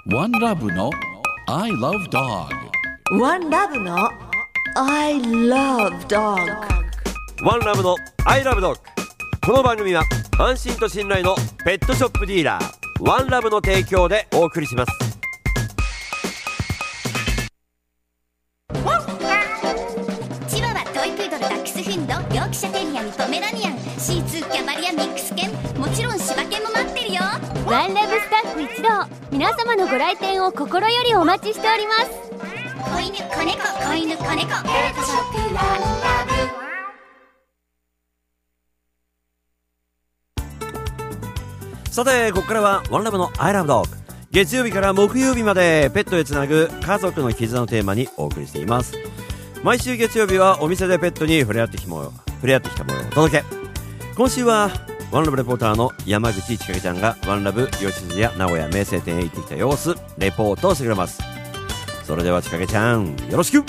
ワンラブの I love dog。 ワンラブの I love dog。 ワンラブの I love dog。 この番組は安心と信頼のペットショップディーラーワンラブの提供でお送りします。 チワワ、トイプードル、ダックスフンド、ヨークシャテリアン、ポメラニアン、シーツー、キャバリア、ミックス犬、もちろん柴犬も待ってるよ。 ワンラブスタッフ一同、皆様のご来店を心よりお待ちしております。 子犬、子猫、子犬、子猫、ペットショップワンラブ。 さてここからはワンラブの I love dog。 月曜日から木曜日までペットへつなぐ家族の絆のテーマにお送りしています。毎週月曜日はお店でペットに触れ合ってきた模様をお届け。今週はワンラブレポーターの山口千景ちゃんがワンラブ吉津屋名古屋名声店へ行ってきた様子レポートをしてくれます。それでは千景ちゃんよろしく。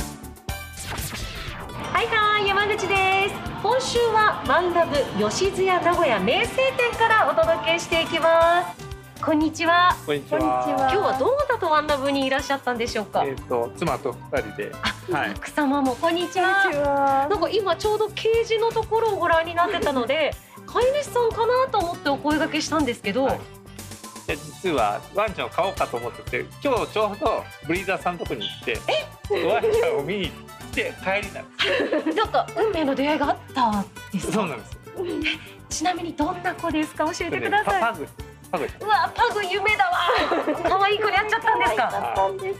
はいはい、山口です。今週はワンラブ吉津屋名古屋名声店からお届けしていきます。こんにちは。 こんにちは。 今日はどなたとワンラブにいらっしゃったんでしょうか。 妻と2人で。はい。 奥様もこんにちは。なんか今ちょうどケージのところをご覧になってたので飼い主さんかなと思ってお声掛けしたんですけど、はい、 実はワンちゃんを飼おうかと思ってて、今日ちょうどブリーダーさんのとこに行ってワンちゃんを見に行って帰りなんです。 なんか運命の出会いがあったんですか。 そうなんです。 ちなみにどんな子ですか、教えてください。 パグ。 うわ、パグ夢だわ。可愛い子に会っちゃったんですか。 だったんです。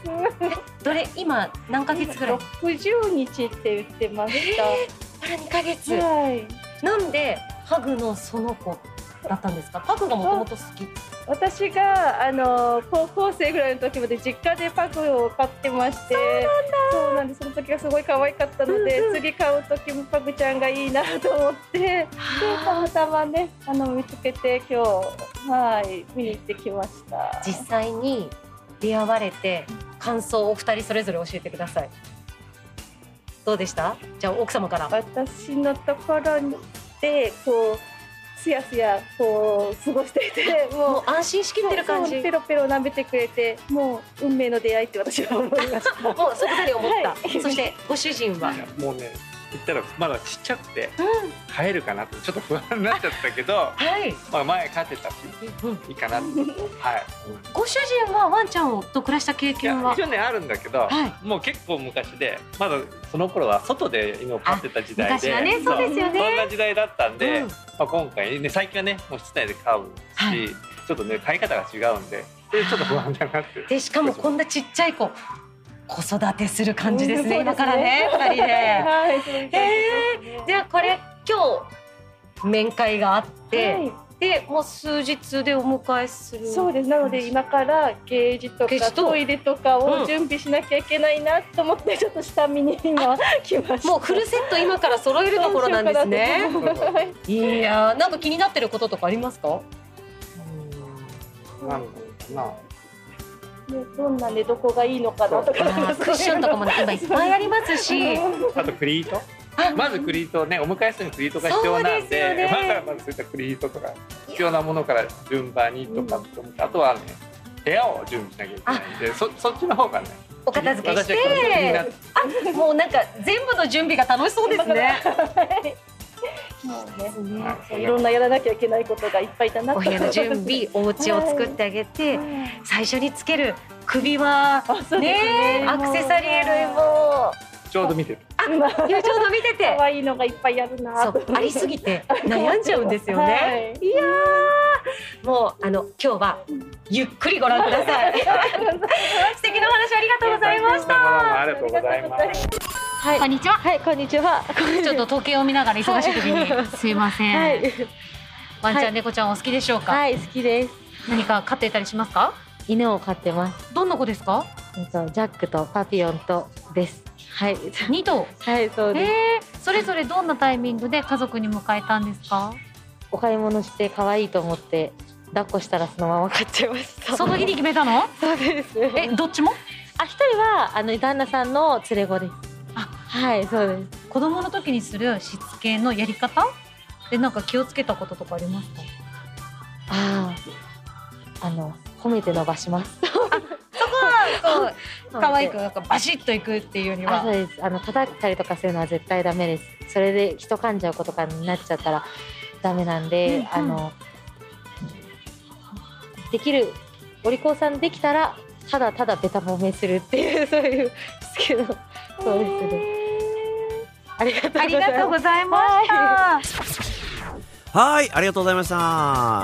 どれ今何ヶ月ぐらい。 60日って言ってました。 まだ2ヶ月。 はい。 なんでパグのその子だったんですか。パグがもともと好き。 私が高校生ぐらいの時まで実家でパグを飼ってまして、そうなんです。その時がすごい可愛かったので、次買う時もパグちゃんがいいなと思って、でたまたまね見つけて今日見に行ってきました。 実際に出会われて感想をお二人それぞれ教えてください。どうでした？じゃあ奥様から。 私のところでこうすやすやこう過ごしていて、もう安心しきってる感じ。 ペロペロ舐めてくれて、もう運命の出会いって私は思いました。 もうそこで思った、はい、そしてご主人はもうね、言ったらまだちっちゃくて飼えるかなってちょっと不安になっちゃったけど、はい、前飼ってたし、いいかなって、はい。 ご主人はワンちゃんと暮らした経験は一応ねあるんだけど、はい、もう結構昔で、まだその頃は外で犬を飼ってた時代で、 昔はね、そうですよね。 そんな時代だったんで、今回ね、最近はねもう室内で飼うし、ちょっとね飼い方が違うんで、ちょっと不安だなって。 でしかもこんなちっちゃい子子育てする感じですね、今からね、2人で。はい、じゃあこれ今日面会があって、でもう数日でお迎えする。 そうです。なので今からゲージとかトイレとかを準備しなきゃいけないなと思って、ちょっと下見に今来ました。 もうフルセット今から揃えるところなんですね。いやー、なんか気になってることとかありますか？ なんだろうな。 どんな寝床がいいのかなとか、 クッションとかも今いっぱいありますし、 あとクリート、まずクリートね、お迎えするにクリートが必要なんで、まずそういったクリートとか必要なものから順番にとか、あとはね部屋を準備しなきゃいけないんで、そっちの方がねお片付けして、もうなんか全部の準備が楽しそうですね。 もうね、いろんなやらなきゃいけないことがいっぱいだなと。 お部屋の準備、お家を作ってあげて、最初につける首輪ね、アクセサリー類もちょうど見てる。 今ちょうど見てて、 可愛いのがいっぱいあるなと。 ありすぎて悩んじゃうんですよね。いやー、もう今日はゆっくりご覧ください。素敵なお話ありがとうございました。 ありがとうございます。 こんにちは。 はい、こんにちは。 ちょっと時計を見ながら忙しい時にすいません。はい、ワンちゃん、猫ちゃんお好きでしょうか？ はい、好きです。 何か飼っていたりしますか？ 犬を飼ってます。 どんな子ですか？ ジャックとパピヨンとです。はい。 2頭。 はい、そうです。 それぞれどんなタイミングで家族に迎えたんですか？ お買い物して可愛いと思って抱っこしたらそのまま飼っちゃいました。 その日に決めたの？ そうです。 どっちも？ 一人は旦那さんの連れ子です。はい、そうです。 子供の時にするしつけのやり方でなんか気をつけたこととかありますか？ 褒めて伸ばします。 そう可愛くなんかバシッといくっていうよりは。 そうです。叩いたりとかするのは絶対ダメです。それで人噛んじゃう子とかになっちゃったらダメなんで、できるお利口さんできたらただただベタ褒めするっていうそういうですけど、そうですね。ありがとうございました。 はい、ありがとうございました。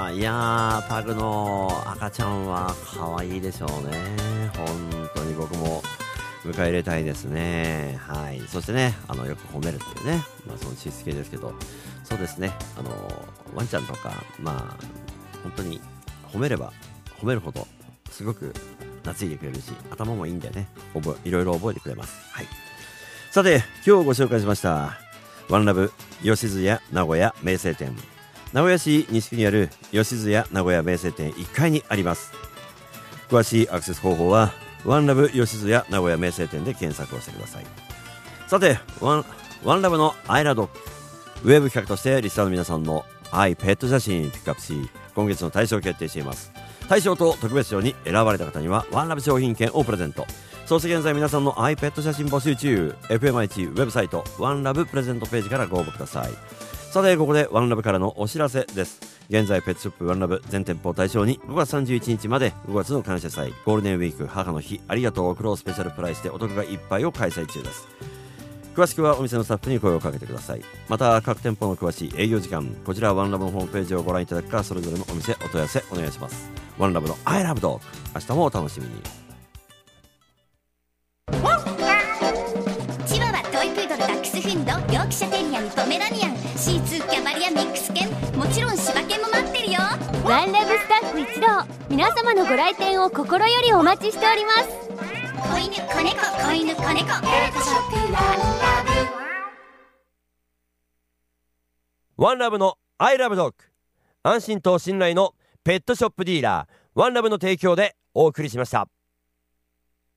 いやー、パグの赤ちゃんは可愛いでしょうね。本当に僕も迎え入れたいですね。はい。そしてね、よく褒めるっていうね、そのしつけですけど、そうですね、ワンちゃんとか、本当に褒めれば褒めるほどすごく懐いてくれるし、頭もいいんでね、いろいろ覚えてくれます。はい。さて、今日ご紹介しましたワンラブ吉津屋名古屋名声店、名古屋市西区にある吉津屋名古屋名声店1階にあります。詳しいアクセス方法はワンラブ吉津屋名古屋名声店で検索をしてください。さて、ワンラブのアイラドッグウェブ企画としてリスナーの皆さんの愛ペット写真ピックアップし、今月の大賞を決定しています。大賞と特別賞に選ばれた方にはワンラブ商品券をプレゼント。そして現在皆さんのアイペット写真募集中。 FMI1 ウェブサイトワンラブプレゼントページからご応募ください。さて、ここでワンラブからのお知らせです。現在ペットショップワンラブ全店舗を対象に5月31日まで5月の感謝祭ゴールデンウィーク母の日ありがとうクロースペシャルプライスでお得がいっぱいを開催中です。詳しくはお店のスタッフに声をかけてください。また各店舗の詳しい営業時間、こちらはワンラブのホームページをご覧いただくか、それぞれのお店お問い合わせお願いします。ワンラブの I love dog、 明日もお楽しみに。 チワワ、トイプードル、ダックスフンド、ヨークシャテリアン、ポメラニアン、シーツー、キャバリア、ミックス犬、もちろん柴犬も待ってるよ。 ワンラブスタッフ一同、皆様のご来店を心よりお待ちしております。 子犬、子猫、子犬、子猫、ペットショップワンラブ。 ワンラブの I love dog、 安心と信頼のペットショップディーラーワンラブの提供でお送りしました。